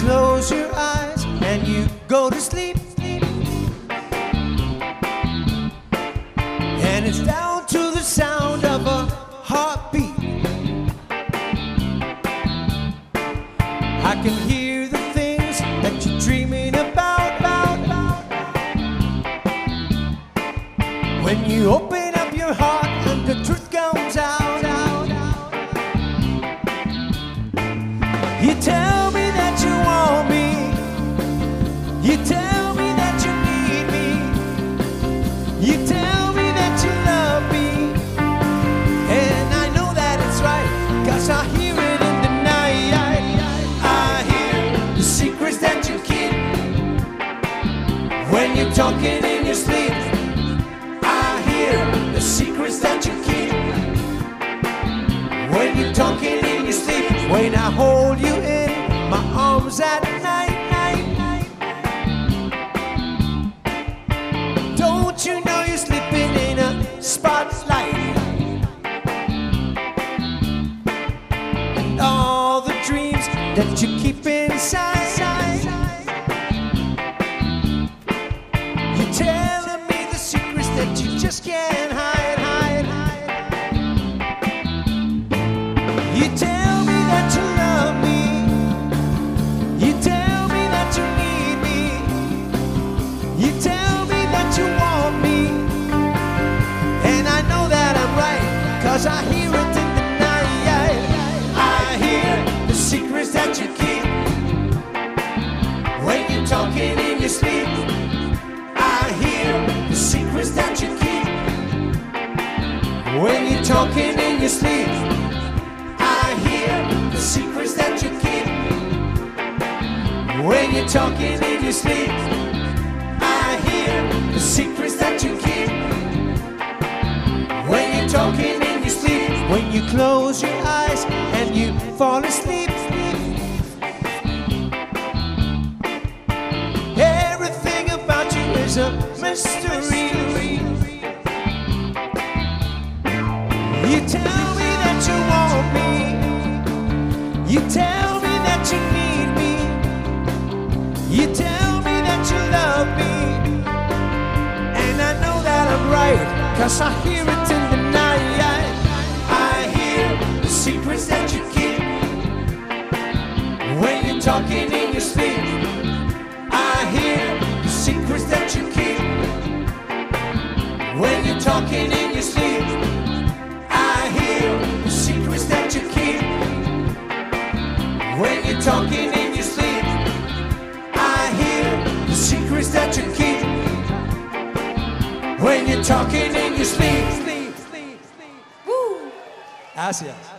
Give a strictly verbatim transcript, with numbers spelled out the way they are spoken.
close your eyes and you go to sleep, and it's down to the sound of a heartbeat. I can hear the things that you're dreaming about, about, about. When you open up your heart and the truth comes out, out, out. You tell me that you want me, you tell me that you need me, you tell me that you love me, and I know that it's right, 'cause I hear it in the night. I hear the secrets that you keep when you're talking in your sleep. I hear the secrets that you keep when you're talking in your sleep. When I hold you in my arms at night, night, night. Don't you know you're sleeping in a spotlight? And all the dreams that you keep inside, you're telling me the secrets that you just can't hide, hide, hide. You tell me that you love me, you tell me that you need me, you tell me that you want me, and I know that I'm right, 'cause I hear it in the night. I hear the secrets that you keep when you're talking in your sleep. I hear the secrets that you keep when you're talking in your sleep. I hear the secrets that you keep when you're talking in your sleep. I hear the secrets that you keep when you're talking in your sleep. When you close your eyes and you fall asleep, everything about you is a mystery. You tell me that you want me, you tell me that you need me, you tell me that you love me, and I know that I'm right, 'cause I hear it in the night. I hear the secrets that you keep when you're talking in your sleep. I hear the secrets that you keep when you're talking in your sleep. I hear the secrets that you keep when you're talking in your sleep. I hear the secrets that you keep when you're talking in your sleep. Woo! Gracias.